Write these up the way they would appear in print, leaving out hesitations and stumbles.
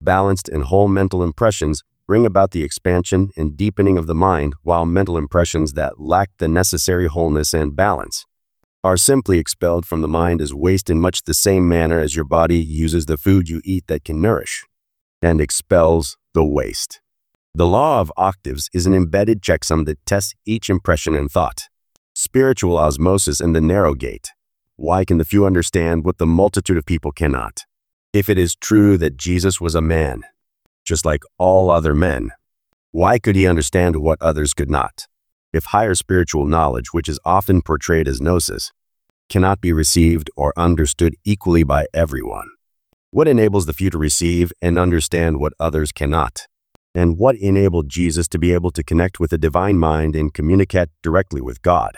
Balanced and whole mental impressions bring about the expansion and deepening of the mind, while mental impressions that lack the necessary wholeness and balance are simply expelled from the mind as waste in much the same manner as your body uses the food you eat that can nourish and expels the waste. The law of octaves is an embedded checksum that tests each impression and thought. Spiritual osmosis and the narrow gate. Why can the few understand what the multitude of people cannot? If it is true that Jesus was a man, just like all other men, why could he understand what others could not? If higher spiritual knowledge, which is often portrayed as gnosis, cannot be received or understood equally by everyone, what enables the few to receive and understand what others cannot? And what enabled Jesus to be able to connect with the divine mind and communicate directly with God?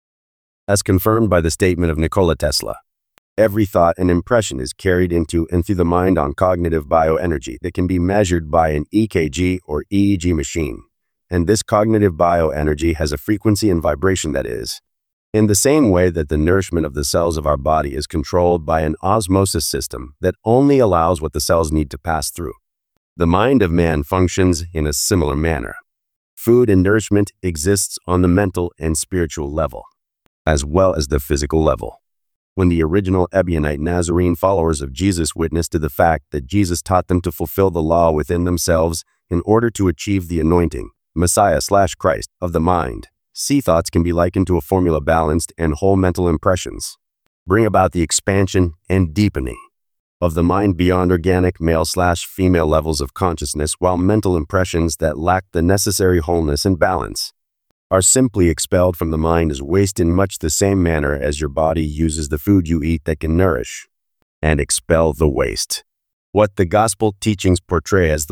As confirmed by the statement of Nikola Tesla, every thought and impression is carried into and through the mind on cognitive bioenergy that can be measured by an EKG or EEG machine. And this cognitive bioenergy has a frequency and vibration that is, in the same way that the nourishment of the cells of our body is controlled by an osmosis system that only allows what the cells need to pass through. The mind of man functions in a similar manner. Food and nourishment exists on the mental and spiritual level, as well as the physical level. When the original Ebionite Nazarene followers of Jesus witnessed to the fact that Jesus taught them to fulfill the law within themselves in order to achieve the anointing, Messiah/Christ, of the mind, see thoughts can be likened to a formula balanced and whole mental impressions. Bring about the expansion and deepening of the mind beyond organic male/female levels of consciousness, while mental impressions that lack the necessary wholeness and balance are simply expelled from the mind as waste in much the same manner as your body uses the food you eat that can nourish and expel the waste. What the gospel teachings portray as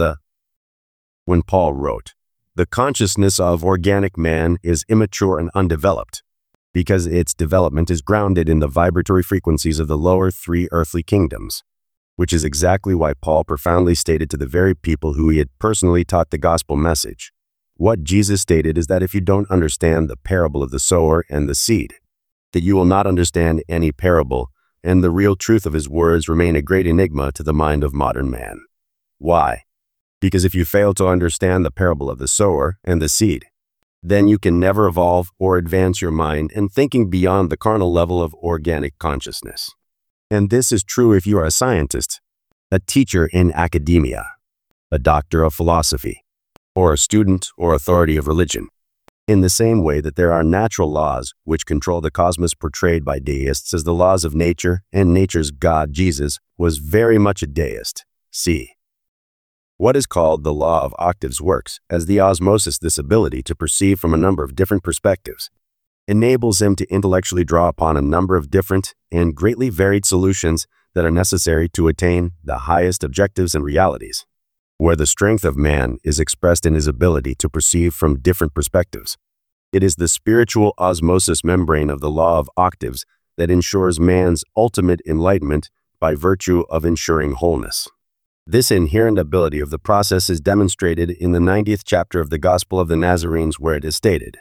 when Paul wrote, "The consciousness of organic man is immature and undeveloped, because its development is grounded in the vibratory frequencies of the lower three earthly kingdoms," which is exactly why Paul profoundly stated to the very people who he had personally taught the gospel message. What Jesus stated is that if you don't understand the parable of the sower and the seed, that you will not understand any parable, and the real truth of his words remain a great enigma to the mind of modern man. Why? Because if you fail to understand the parable of the sower and the seed, then you can never evolve or advance your mind in thinking beyond the carnal level of organic consciousness. And this is true if you are a scientist, a teacher in academia, a doctor of philosophy, or a student or authority of religion. In the same way that there are natural laws which control the cosmos portrayed by deists as the laws of nature, and nature's God, Jesus, was very much a deist. See, what is called the law of octaves works as the osmosis. This ability to perceive from a number of different perspectives enables him to intellectually draw upon a number of different and greatly varied solutions that are necessary to attain the highest objectives and realities, where the strength of man is expressed in his ability to perceive from different perspectives. It is the spiritual osmosis membrane of the law of octaves that ensures man's ultimate enlightenment by virtue of ensuring wholeness. This inherent ability of the process is demonstrated in the 90th chapter of the Gospel of the Nazarenes, where it is stated,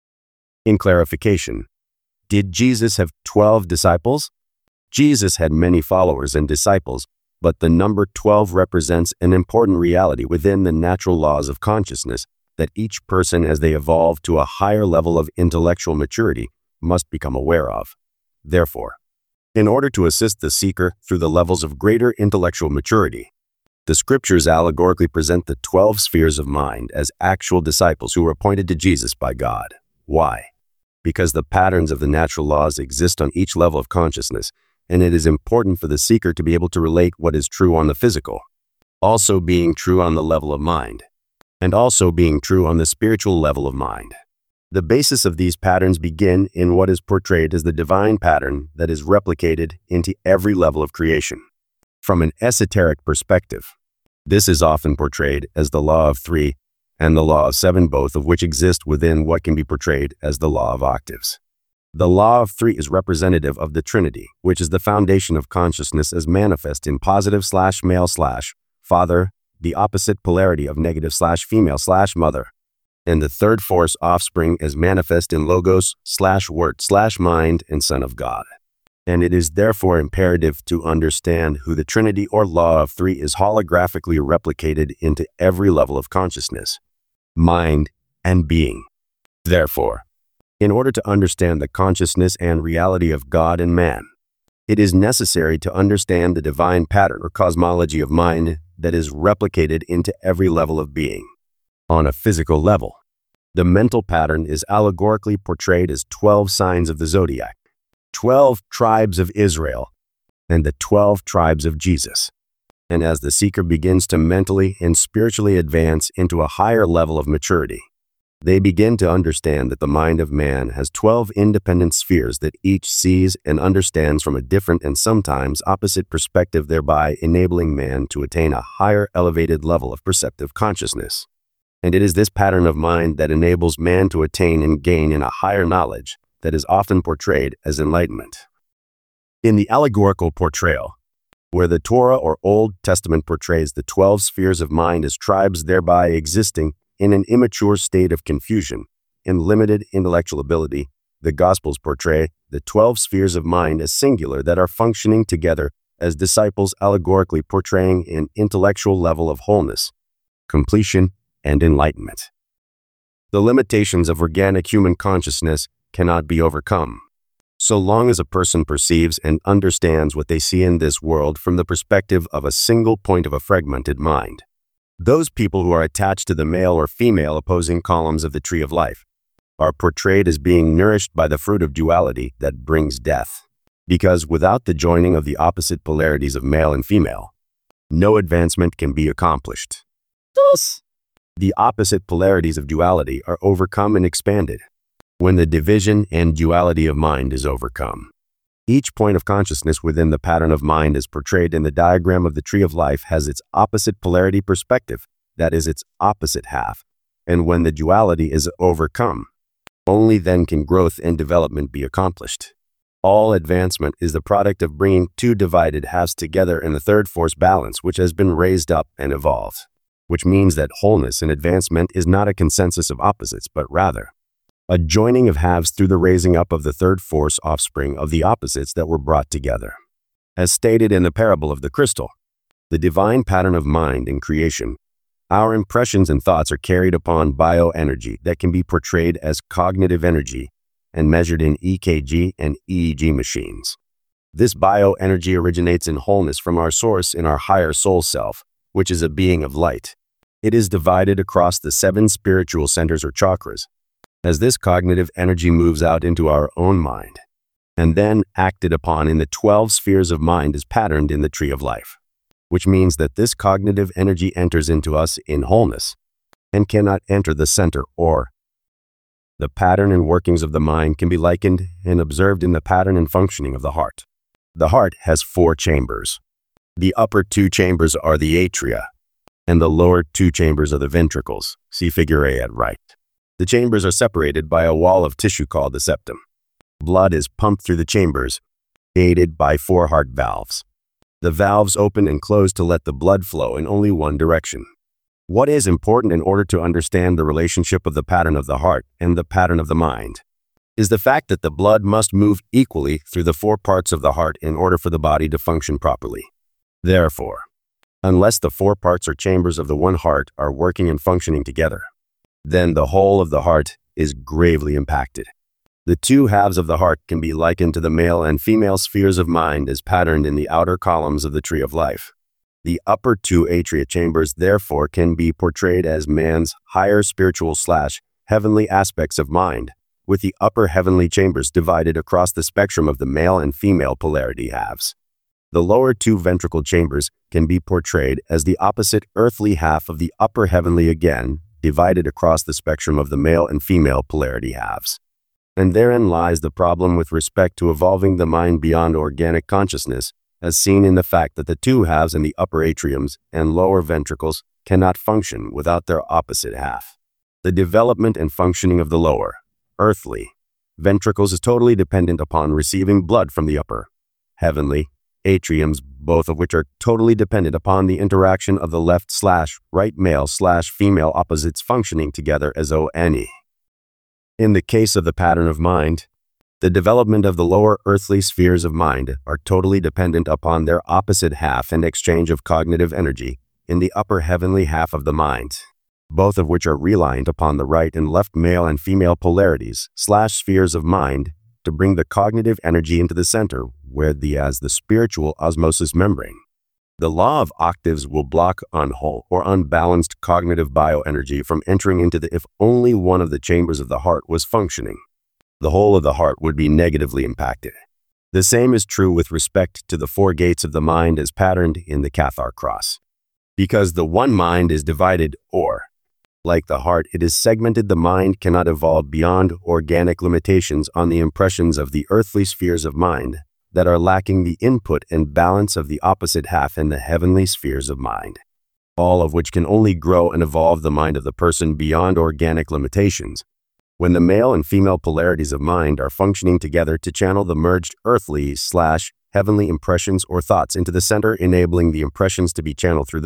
in clarification, did Jesus have 12 disciples? Jesus had many followers and disciples, but the number 12 represents an important reality within the natural laws of consciousness that each person, as they evolve to a higher level of intellectual maturity, must become aware of. Therefore, in order to assist the seeker through the levels of greater intellectual maturity, the scriptures allegorically present the 12 spheres of mind as actual disciples who were appointed to Jesus by God. Why? Because the patterns of the natural laws exist on each level of consciousness, and it is important for the seeker to be able to relate what is true on the physical, also being true on the level of mind, and also being true on the spiritual level of mind. The basis of these patterns begin in what is portrayed as the divine pattern that is replicated into every level of creation. From an esoteric perspective, this is often portrayed as the law of three and the law of seven, both of which exist within what can be portrayed as the law of octaves. The law of three is representative of the Trinity, which is the foundation of consciousness as manifest in positive/male/father, the opposite polarity of negative/female/mother, and the third force offspring as manifest in logos/word/mind and Son of God. and it is therefore imperative to understand who the Trinity or Law of Three is holographically replicated into every level of consciousness, mind, and being. Therefore, in order to understand the consciousness and reality of God and man, it is necessary to understand the divine pattern or cosmology of mind that is replicated into every level of being. On a physical level, the mental pattern is allegorically portrayed as 12 signs of the zodiac, 12 tribes of Israel, and the 12 tribes of Jesus. And as the seeker begins to mentally and spiritually advance into a higher level of maturity, they begin to understand that the mind of man has 12 independent spheres that each sees and understands from a different and sometimes opposite perspective, thereby enabling man to attain a higher elevated level of perceptive consciousness. And it is this pattern of mind that enables man to attain and gain in a higher knowledge that is often portrayed as enlightenment. In the allegorical portrayal, where the Torah or Old Testament portrays the 12 spheres of mind as tribes, thereby existing in an immature state of confusion and limited intellectual ability, the Gospels portray the 12 spheres of mind as singular that are functioning together as disciples, allegorically portraying an intellectual level of wholeness, completion, and enlightenment. The limitations of organic human consciousness cannot be overcome, so long as a person perceives and understands what they see in this world from the perspective of a single point of a fragmented mind. Those people who are attached to the male or female opposing columns of the tree of life are portrayed as being nourished by the fruit of duality that brings death, because without the joining of the opposite polarities of male and female, no advancement can be accomplished. Thus, the opposite polarities of duality are overcome and expanded when the division and duality of mind is overcome. Each point of consciousness within the pattern of mind as portrayed in the diagram of the tree of life has its opposite polarity perspective, that is its opposite half, and when the duality is overcome, only then can growth and development be accomplished. All advancement is the product of bringing two divided halves together in the third force balance, which has been raised up and evolved, which means that wholeness and advancement is not a consensus of opposites, but rather a joining of halves through the raising up of the third force offspring of the opposites that were brought together. As stated in the parable of the crystal, the divine pattern of mind in creation, our impressions and thoughts are carried upon bioenergy that can be portrayed as cognitive energy and measured in EKG and EEG machines. This bioenergy originates in wholeness from our source in our higher soul self, which is a being of light. It is divided across the 7 spiritual centers or chakras, as this cognitive energy moves out into our own mind, and then acted upon in the 12 spheres of mind as patterned in the tree of life, which means that this cognitive energy enters into us in wholeness and cannot enter the center or the pattern and workings of the mind can be likened and observed in the pattern and functioning of the heart. The heart has 4 chambers. The upper 2 chambers are the atria, and the lower 2 chambers are the ventricles. See figure A at right. The chambers are separated by a wall of tissue called the septum. Blood is pumped through the chambers, aided by 4 heart valves. The valves open and close to let the blood flow in only one direction. What is important in order to understand the relationship of the pattern of the heart and the pattern of the mind is the fact that the blood must move equally through the 4 parts of the heart in order for the body to function properly. Therefore, unless the 4 parts or chambers of the one heart are working and functioning together, then the whole of the heart is gravely impacted. The 2 halves of the heart can be likened to the male and female spheres of mind as patterned in the outer columns of the tree of life. The upper 2 atria chambers therefore can be portrayed as man's higher spiritual/heavenly aspects of mind, with the upper heavenly chambers divided across the spectrum of the male and female polarity halves. The lower 2 ventricle chambers can be portrayed as the opposite earthly half of the upper heavenly, again divided across the spectrum of the male and female polarity halves. And therein lies the problem with respect to evolving the mind beyond organic consciousness, as seen in the fact that the 2 halves in the upper atriums and lower ventricles cannot function without their opposite half. The development and functioning of the lower, earthly, ventricles is totally dependent upon receiving blood from the upper, heavenly, atriums, both of which are totally dependent upon the interaction of the left/right male/female opposites functioning together as one. In the case of the pattern of mind, The development of the lower earthly spheres of mind are totally dependent upon their opposite half and exchange of cognitive energy in the upper heavenly half of the mind, both of which are reliant upon the right and left male and female polarities / spheres of mind to bring the cognitive energy into the center, where as the spiritual osmosis membrane. The law of octaves will block unwhole or unbalanced cognitive bioenergy from entering into if only one of the chambers of the heart was functioning. The whole of the heart would be negatively impacted. The same is true with respect to the four gates of the mind as patterned in the Cathar cross. Because the one mind is divided, or, like the heart, it is segmented, the mind cannot evolve beyond organic limitations on the impressions of the earthly spheres of mind that are lacking the input and balance of the opposite half in the heavenly spheres of mind, all of which can only grow and evolve the mind of the person beyond organic limitations, when the male and female polarities of mind are functioning together to channel the merged earthly / heavenly impressions or thoughts into the center, enabling the impressions to be channeled through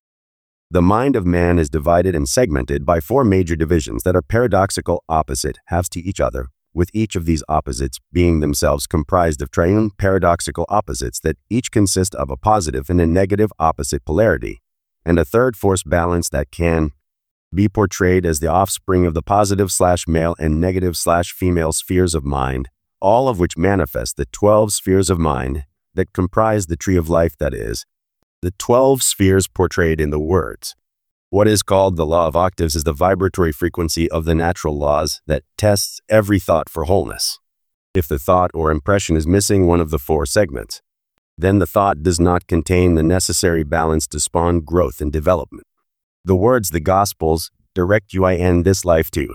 the mind of man is divided and segmented by four major divisions that are paradoxical opposite halves to each other, with each of these opposites being themselves comprised of triune paradoxical opposites that each consist of a positive and a negative opposite polarity, and a third force balance that can be portrayed as the offspring of the positive / male and negative / female spheres of mind, all of which manifest the 12 spheres of mind that comprise the tree of life, that is, the 12 spheres portrayed in the words. What is called the law of octaves is the vibratory frequency of the natural laws that tests every thought for wholeness. If the thought or impression is missing one of the four segments, then the thought does not contain the necessary balance to spawn growth and development. The words, the Gospels, direct you in this life too.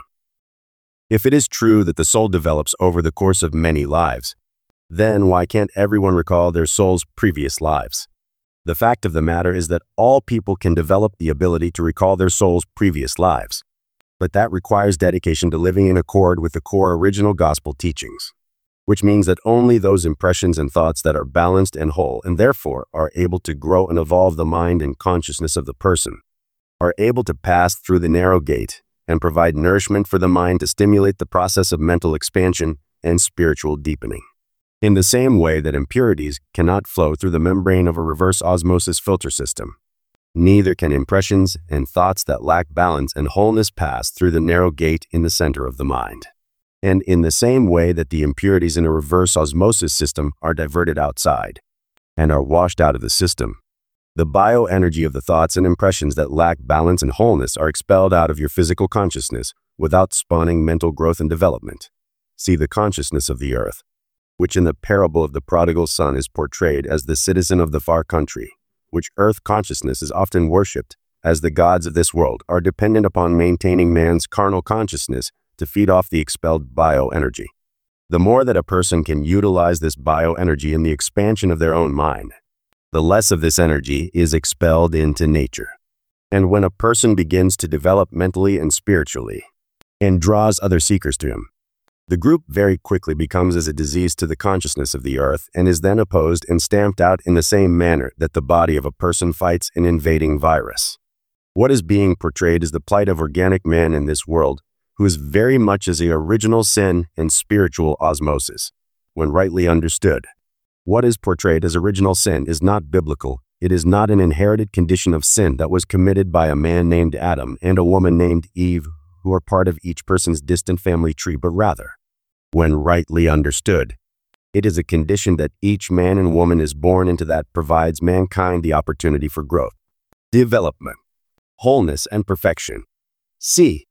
If it is true that the soul develops over the course of many lives, then why can't everyone recall their soul's previous lives? The fact of the matter is that all people can develop the ability to recall their soul's previous lives, but that requires dedication to living in accord with the core original gospel teachings, which means that only those impressions and thoughts that are balanced and whole and therefore are able to grow and evolve the mind and consciousness of the person are able to pass through the narrow gate and provide nourishment for the mind to stimulate the process of mental expansion and spiritual deepening. In the same way that impurities cannot flow through the membrane of a reverse osmosis filter system, neither can impressions and thoughts that lack balance and wholeness pass through the narrow gate in the center of the mind. And in the same way that the impurities in a reverse osmosis system are diverted outside and are washed out of the system, the bioenergy of the thoughts and impressions that lack balance and wholeness are expelled out of your physical consciousness without spawning mental growth and development. See the consciousness of the earth, which in the parable of the prodigal son is portrayed as the citizen of the far country, which earth consciousness is often worshipped, as the gods of this world are dependent upon maintaining man's carnal consciousness to feed off the expelled bioenergy. The more that a person can utilize this bioenergy in the expansion of their own mind, the less of this energy is expelled into nature. And when a person begins to develop mentally and spiritually, and draws other seekers to him, the group very quickly becomes as a disease to the consciousness of the earth and is then opposed and stamped out in the same manner that the body of a person fights an invading virus. What is being portrayed is the plight of organic man in this world, who is very much as the original sin and spiritual osmosis, when rightly understood. What is portrayed as original sin is not biblical. It is not an inherited condition of sin that was committed by a man named Adam and a woman named Eve, who are part of each person's distant family tree, but rather, when rightly understood, it is a condition that each man and woman is born into that provides mankind the opportunity for growth, development, wholeness, and perfection. C.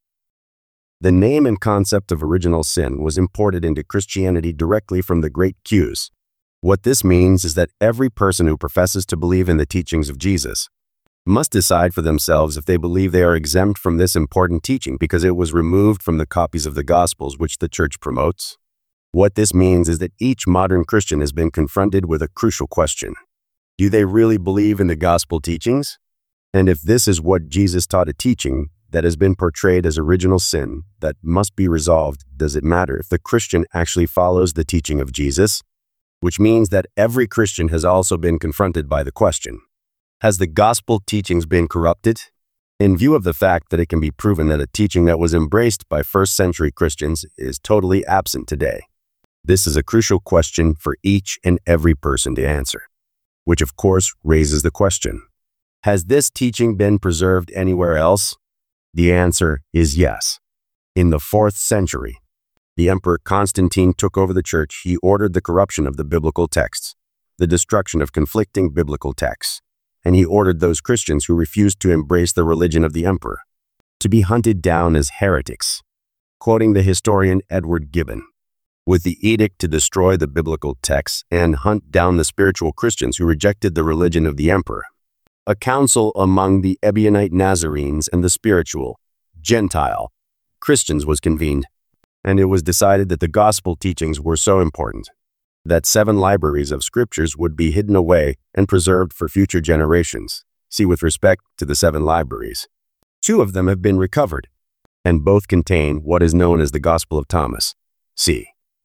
The name and concept of original sin was imported into Christianity directly from the great Q's. What this means is that every person who professes to believe in the teachings of Jesus must decide for themselves if they believe they are exempt from this important teaching because it was removed from the copies of the Gospels which the Church promotes. What this means is that each modern Christian has been confronted with a crucial question. Do they really believe in the Gospel teachings? And if this is what Jesus taught, a teaching that has been portrayed as original sin that must be resolved, does it matter if the Christian actually follows the teaching of Jesus? Which means that every Christian has also been confronted by the question, has the gospel teachings been corrupted? In view of the fact that it can be proven that a teaching that was embraced by first-century Christians is totally absent today, This is a crucial question for each and every person to answer, which of course raises the question, has this teaching been preserved anywhere else? The answer is yes. In the 4th century, the Emperor Constantine took over the church. He ordered the corruption of the biblical texts, the destruction of conflicting biblical texts, and he ordered those Christians who refused to embrace the religion of the emperor to be hunted down as heretics. Quoting the historian Edward Gibbon, with the edict to destroy the biblical texts and hunt down the spiritual Christians who rejected the religion of the emperor, a council among the Ebionite Nazarenes and the spiritual, Gentile, Christians was convened, and it was decided that the gospel teachings were so important that 7 libraries of scriptures would be hidden away and preserved for future generations. See, with respect to the 7 libraries, 2 of them have been recovered, and both contain what is known as the Gospel of Thomas. See,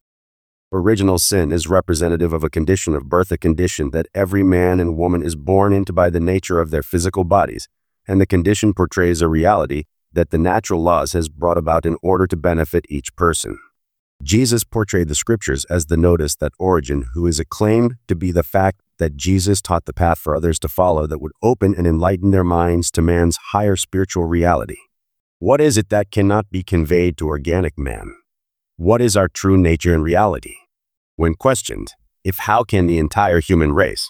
original sin is representative of a condition of birth, a condition that every man and woman is born into by the nature of their physical bodies, and the condition portrays a reality that the natural laws has brought about in order to benefit each person. Jesus portrayed the scriptures as the notice that Origen, who is acclaimed to be the fact that Jesus taught the path for others to follow that would open and enlighten their minds to man's higher spiritual reality. What is it that cannot be conveyed to organic man? What is our true nature and reality? When questioned, how can the entire human race?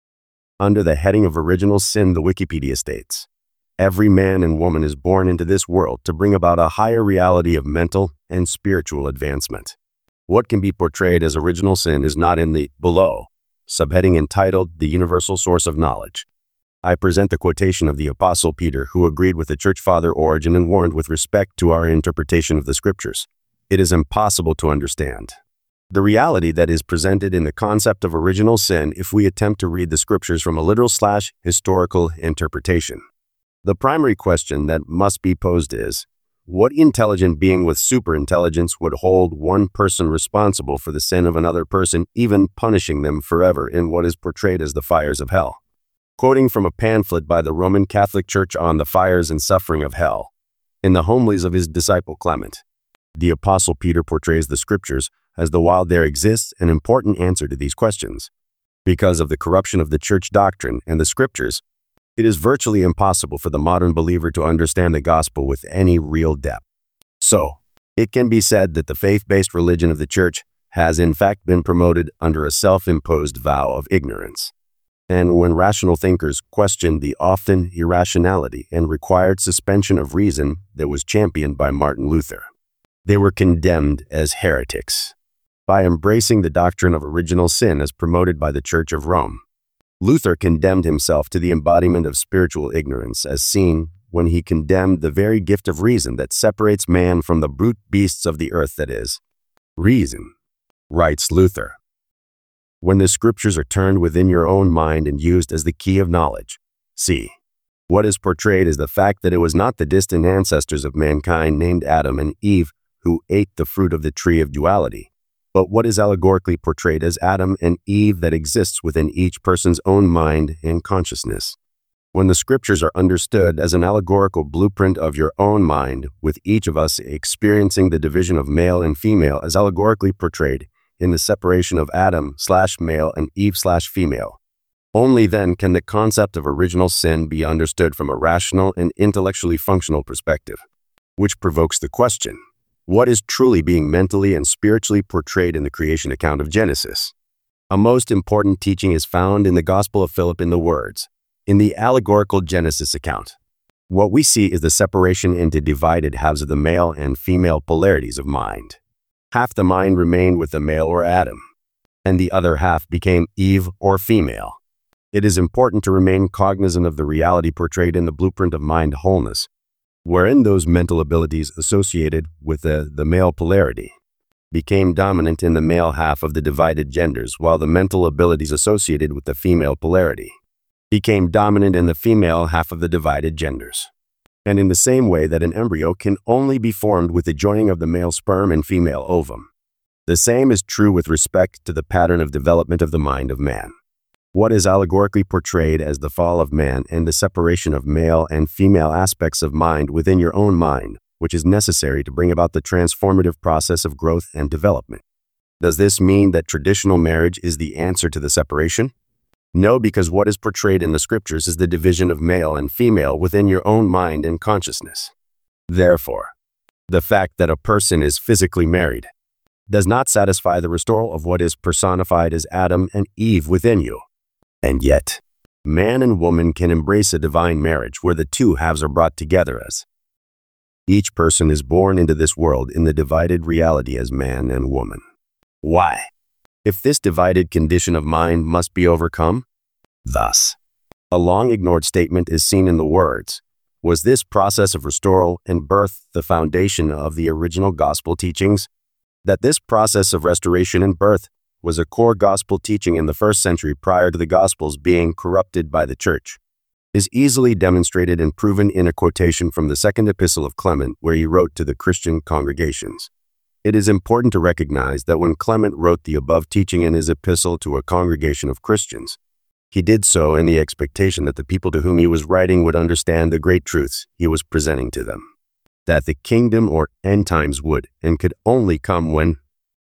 Under the heading of original sin, the Wikipedia states, every man and woman is born into this world to bring about a higher reality of mental and spiritual advancement. What can be portrayed as original sin is not in the below subheading entitled The Universal Source of Knowledge. I present the quotation of the Apostle Peter, who agreed with the Church Father Origen and warned with respect to our interpretation of the Scriptures. It is impossible to understand the reality that is presented in the concept of original sin if we attempt to read the Scriptures from a literal/historical interpretation. The primary question that must be posed is, what intelligent being with superintelligence would hold one person responsible for the sin of another person, even punishing them forever in what is portrayed as the fires of hell? Quoting from a pamphlet by the Roman Catholic Church on the fires and suffering of hell, in the homilies of his disciple Clement, the Apostle Peter portrays the Scriptures as though while there exists an important answer to these questions, because of the corruption of the church doctrine and the Scriptures, it is virtually impossible for the modern believer to understand the gospel with any real depth. So, it can be said that the faith-based religion of the church has in fact been promoted under a self-imposed vow of ignorance. And when rational thinkers questioned the often irrationality and required suspension of reason that was championed by Martin Luther, they were condemned as heretics. By embracing the doctrine of original sin as promoted by the Church of Rome, Luther condemned himself to the embodiment of spiritual ignorance, as seen when he condemned the very gift of reason that separates man from the brute beasts of the earth, that is, reason. Writes Luther, when the Scriptures are turned within your own mind and used as the key of knowledge, see, what is portrayed is the fact that it was not the distant ancestors of mankind named Adam and Eve who ate the fruit of the tree of duality, but what is allegorically portrayed as Adam and Eve that exists within each person's own mind and consciousness. When the Scriptures are understood as an allegorical blueprint of your own mind, with each of us experiencing the division of male and female as allegorically portrayed in the separation of Adam/male and Eve/female, only then can the concept of original sin be understood from a rational and intellectually functional perspective, which provokes the question, what is truly being mentally and spiritually portrayed in the creation account of Genesis? A most important teaching is found in the Gospel of Philip in the words, in the allegorical Genesis account. What we see is the separation into divided halves of the male and female polarities of mind. Half the mind remained with the male or Adam, and the other half became Eve or female. It is important to remain cognizant of the reality portrayed in the blueprint of mind wholeness, wherein those mental abilities associated with the male polarity became dominant in the male half of the divided genders, while the mental abilities associated with the female polarity became dominant in the female half of the divided genders. And in the same way that an embryo can only be formed with the joining of the male sperm and female ovum, the same is true with respect to the pattern of development of the mind of man. What is allegorically portrayed as the fall of man and the separation of male and female aspects of mind within your own mind, which is necessary to bring about the transformative process of growth and development. Does this mean that traditional marriage is the answer to the separation? No, because what is portrayed in the scriptures is the division of male and female within your own mind and consciousness. Therefore, the fact that a person is physically married does not satisfy the restoral of what is personified as Adam and Eve within you. And yet, man and woman can embrace a divine marriage where the two halves are brought together as each person is born into this world in the divided reality as man and woman. Why? If this divided condition of mind must be overcome, thus, a long-ignored statement is seen in the words, was this process of restoral and birth the foundation of the original gospel teachings? That this process of restoration and birth was a core gospel teaching in the first century prior to the gospels being corrupted by the church is easily demonstrated and proven in a quotation from the second epistle of Clement where he wrote to the Christian congregations. It is important to recognize that when Clement wrote the above teaching in his epistle to a congregation of Christians, he did so in the expectation that the people to whom he was writing would understand the great truths he was presenting to them. That the kingdom or end times would and could only come when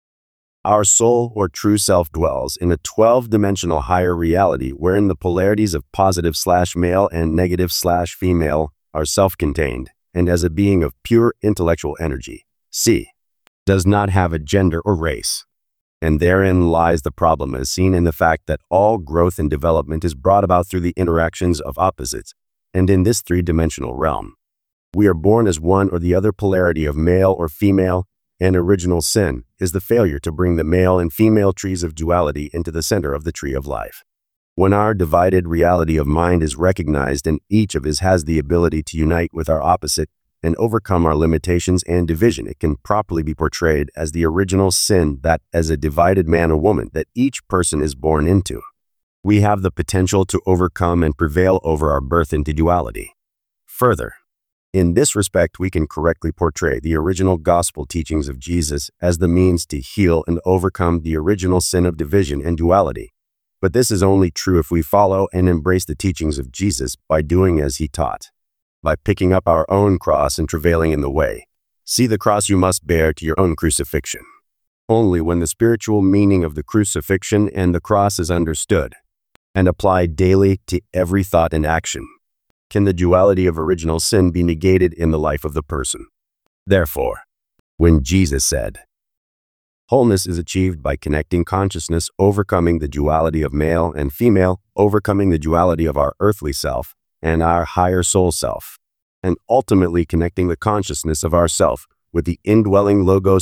our soul or true self dwells in a 12-dimensional higher reality wherein the polarities of positive/male and negative/female are self-contained and as a being of pure intellectual energy. C. Does not have a gender or race. And therein lies the problem as seen in the fact that all growth and development is brought about through the interactions of opposites, and in this three-dimensional realm. We are born as one or the other polarity of male or female, and original sin is the failure to bring the male and female trees of duality into the center of the tree of life. When our divided reality of mind is recognized and each of us has the ability to unite with our opposite and overcome our limitations and division, it can properly be portrayed as the original sin that, as a divided man or woman, that each person is born into. We have the potential to overcome and prevail over our birth into duality. Further, in this respect, we can correctly portray the original gospel teachings of Jesus as the means to heal and overcome the original sin of division and duality. But this is only true if we follow and embrace the teachings of Jesus by doing as he taught. By picking up our own cross and travailing in the way. See the cross you must bear to your own crucifixion. Only when the spiritual meaning of the crucifixion and the cross is understood and applied daily to every thought and action, can the duality of original sin be negated in the life of the person. Therefore, when Jesus said, wholeness is achieved by connecting consciousness, overcoming the duality of male and female, overcoming the duality of our earthly self and our higher soul self, and ultimately connecting the consciousness of ourself with the indwelling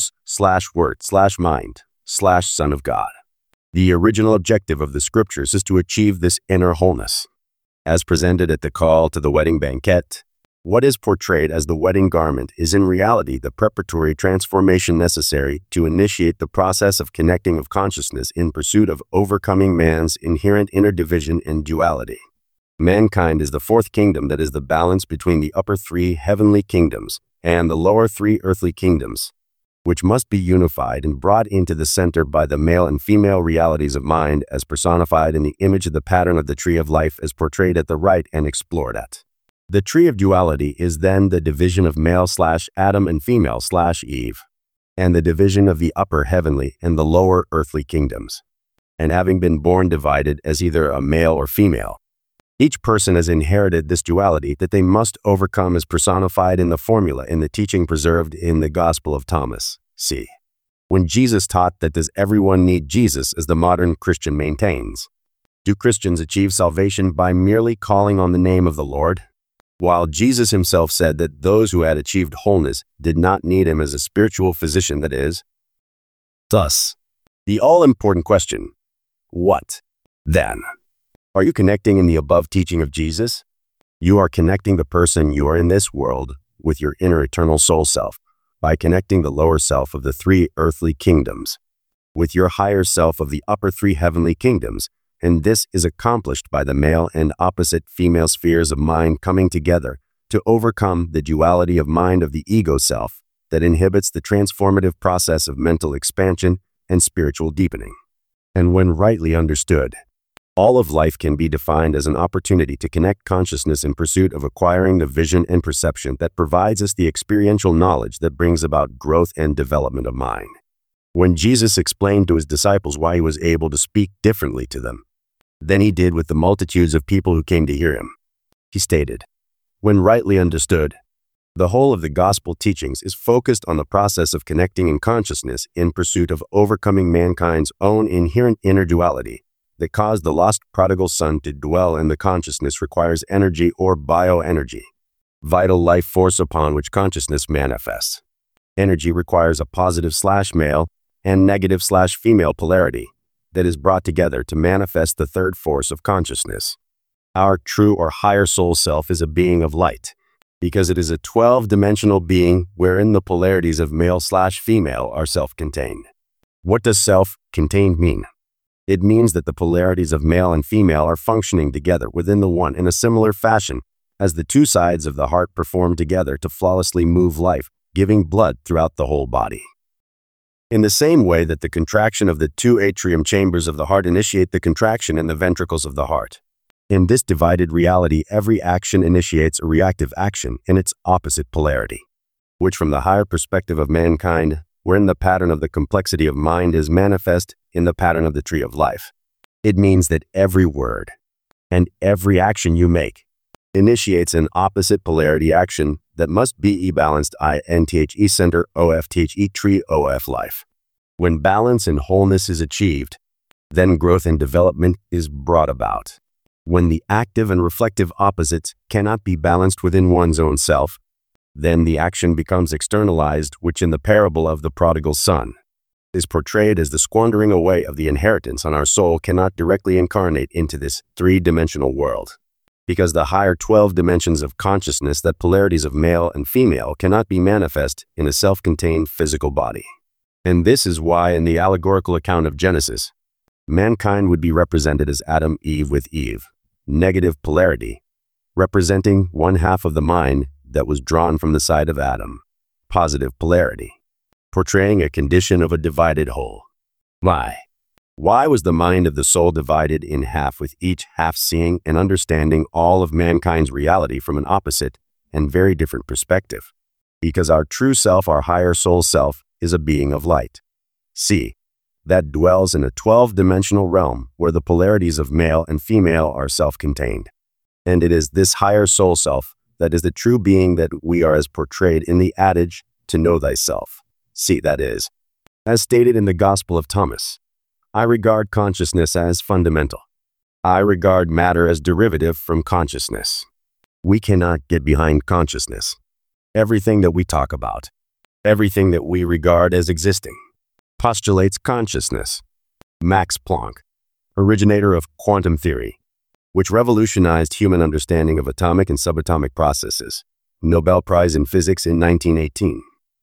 logos/word/mind/Son of God. The original objective of the scriptures is to achieve this inner wholeness. As presented at the call to the wedding banquet, what is portrayed as the wedding garment is in reality the preparatory transformation necessary to initiate the process of connecting of consciousness in pursuit of overcoming man's inherent inner division and duality. Mankind is the fourth kingdom that is the balance between the upper three heavenly kingdoms and the lower three earthly kingdoms, which must be unified and brought into the center by the male and female realities of mind as personified in the image of the pattern of the tree of life as portrayed at the right and explored at. The tree of duality is then the division of male/Adam and female/Eve, and the division of the upper heavenly and the lower earthly kingdoms. And having been born divided as either a male or female, each person has inherited this duality that they must overcome as personified in the formula in the teaching preserved in the Gospel of Thomas. C. When Jesus taught that does everyone need Jesus as the modern Christian maintains? Do Christians achieve salvation by merely calling on the name of the Lord? While Jesus himself said that those who had achieved wholeness did not need him as a spiritual physician, that is. Thus, the all-important question, what then? Are you connecting in the above teaching of Jesus? You are connecting the person you are in this world with your inner eternal soul self by connecting the lower self of the three earthly kingdoms with your higher self of the upper three heavenly kingdoms, and this is accomplished by the male and opposite female spheres of mind coming together to overcome the duality of mind of the ego self that inhibits the transformative process of mental expansion and spiritual deepening. And when rightly understood, all of life can be defined as an opportunity to connect consciousness in pursuit of acquiring the vision and perception that provides us the experiential knowledge that brings about growth and development of mind. When Jesus explained to his disciples why he was able to speak differently to them than he did with the multitudes of people who came to hear him, he stated, "When rightly understood, the whole of the gospel teachings is focused on the process of connecting in consciousness in pursuit of overcoming mankind's own inherent inner duality that caused the lost prodigal son to dwell in the consciousness requires energy or bioenergy, vital life force upon which consciousness manifests. Energy requires a positive/male and negative/female polarity that is brought together to manifest the third force of consciousness. Our true or higher soul self is a being of light, because it is a 12-dimensional being wherein the polarities of male/female are self-contained. What does self-contained mean? It means that the polarities of male and female are functioning together within the one in a similar fashion as the two sides of the heart perform together to flawlessly move life, giving blood throughout the whole body. In the same way that the contraction of the two atrium chambers of the heart initiate the contraction in the ventricles of the heart. In this divided reality, every action initiates a reactive action in its opposite polarity, which from the higher perspective of mankind, wherein the pattern of the complexity of mind is manifest in the pattern of the tree of life. It means that every word and every action you make initiates an opposite polarity action that must be E-balanced INTHE center OFTHE tree OF life. When balance and wholeness is achieved, then growth and development is brought about. When the active and reflective opposites cannot be balanced within one's own self, then the action becomes externalized, which in the parable of the prodigal son is portrayed as the squandering away of the inheritance on our soul cannot directly incarnate into this three-dimensional world. Because the higher 12 dimensions of consciousness, that polarities of male and female cannot be manifest in a self-contained physical body. And this is why in the allegorical account of Genesis, mankind would be represented as Adam, Eve with Eve, negative polarity, representing one half of the mind that was drawn from the side of Adam, positive polarity, portraying a condition of a divided whole. Why? Why was the mind of the soul divided in half, with each half seeing and understanding all of mankind's reality from an opposite and very different perspective? Because our true self, our higher soul self, is a being of light. See, that dwells in a 12-dimensional realm where the polarities of male and female are self-contained. And it is this higher soul self that is the true being that we are as portrayed in the adage, to know thyself. See, that is, as stated in the Gospel of Thomas, I regard consciousness as fundamental. I regard matter as derivative from consciousness. We cannot get behind consciousness. Everything that we talk about, everything that we regard as existing, postulates consciousness. Max Planck, originator of quantum theory, which revolutionized human understanding of atomic and subatomic processes, Nobel Prize in Physics in 1918.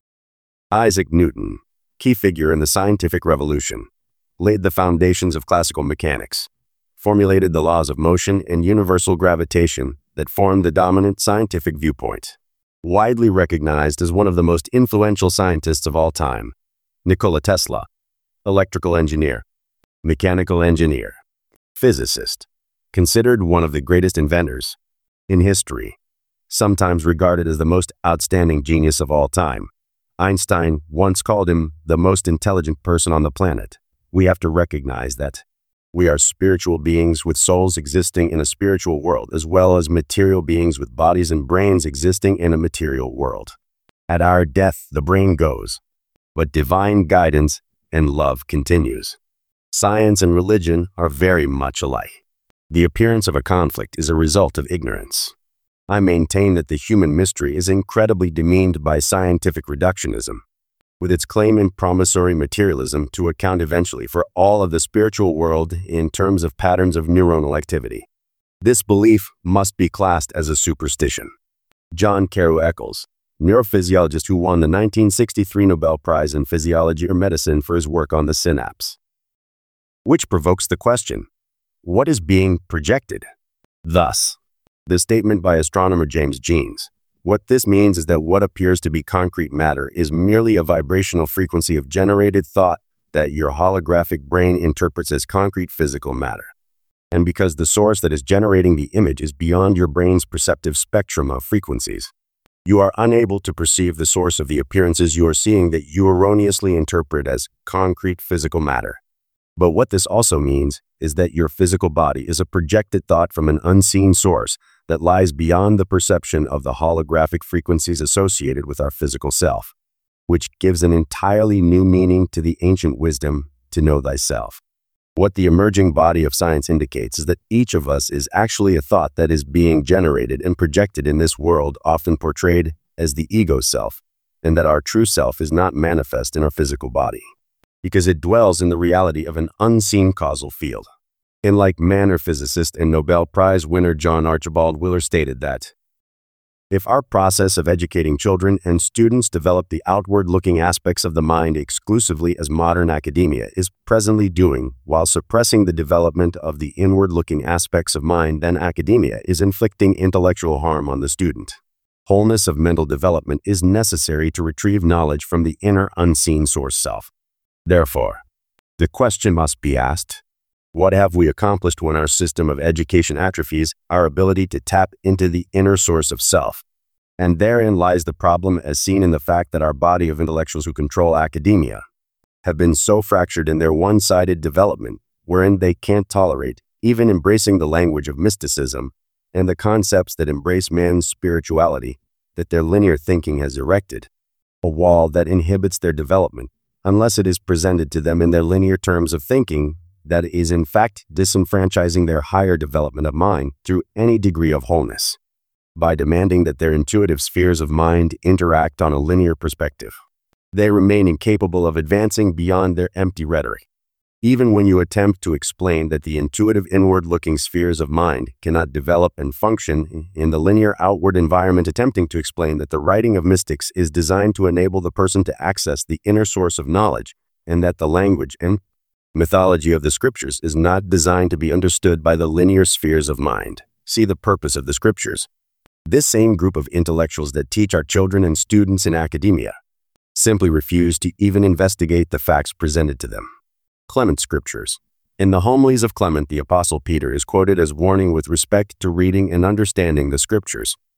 Isaac Newton, key figure in the scientific revolution, laid the foundations of classical mechanics, formulated the laws of motion and universal gravitation that formed the dominant scientific viewpoint. Widely recognized as one of the most influential scientists of all time, Nikola Tesla, electrical engineer, mechanical engineer, physicist, considered one of the greatest inventors in history, sometimes regarded as the most outstanding genius of all time. Einstein once called him the most intelligent person on the planet. We have to recognize that we are spiritual beings with souls existing in a spiritual world, as well as material beings with bodies and brains existing in a material world. At our death, the brain goes, but divine guidance and love continues. Science and religion are very much alike. The appearance of a conflict is a result of ignorance. I maintain that the human mystery is incredibly demeaned by scientific reductionism, with its claim in promissory materialism to account eventually for all of the spiritual world in terms of patterns of neuronal activity. This belief must be classed as a superstition. John Carew Eccles, neurophysiologist who won the 1963 Nobel Prize in Physiology or Medicine for his work on the synapse. Which provokes the question, what is being projected? Thus, the statement by astronomer James Jeans, what this means is that what appears to be concrete matter is merely a vibrational frequency of generated thought that your holographic brain interprets as concrete physical matter. And because the source that is generating the image is beyond your brain's perceptive spectrum of frequencies, You are unable to perceive the source of the appearances you are seeing that you erroneously interpret as concrete physical matter. But what this also means is that your physical body is a projected thought from an unseen source that lies beyond the perception of the holographic frequencies associated with our physical self, which gives an entirely new meaning to the ancient wisdom to know thyself. What the emerging body of science indicates is that each of us is actually a thought that is being generated and projected in this world, often portrayed as the ego self, and that our true self is not manifest in our physical body, because it dwells in the reality of an unseen causal field. In like manner, physicist and Nobel Prize winner John Archibald Wheeler stated that, if our process of educating children and students develop the outward-looking aspects of the mind exclusively as modern academia is presently doing, while suppressing the development of the inward-looking aspects of mind, then academia is inflicting intellectual harm on the student. Wholeness of mental development is necessary to retrieve knowledge from the inner unseen source self. Therefore, the question must be asked, what have we accomplished when our system of education atrophies our ability to tap into the inner source of self? And therein lies the problem, as seen in the fact that our body of intellectuals who control academia have been so fractured in their one-sided development, wherein they can't tolerate even embracing the language of mysticism and the concepts that embrace man's spirituality, that their linear thinking has erected a wall that inhibits their development, unless it is presented to them in their linear terms of thinking, that is in fact disenfranchising their higher development of mind through any degree of wholeness, by demanding that their intuitive spheres of mind interact on a linear perspective. They remain incapable of advancing beyond their empty rhetoric. Even when you attempt to explain that the intuitive inward-looking spheres of mind cannot develop and function in the linear outward environment, attempting to explain that the writing of mystics is designed to enable the person to access the inner source of knowledge, and that the language and mythology of the scriptures is not designed to be understood by the linear spheres of mind. See the purpose of the scriptures. This same group of intellectuals that teach our children and students in academia simply refuse to even investigate the facts presented to them. Clement's scriptures. In the homilies of Clement, the Apostle Peter is quoted as warning with respect to reading and understanding the scriptures.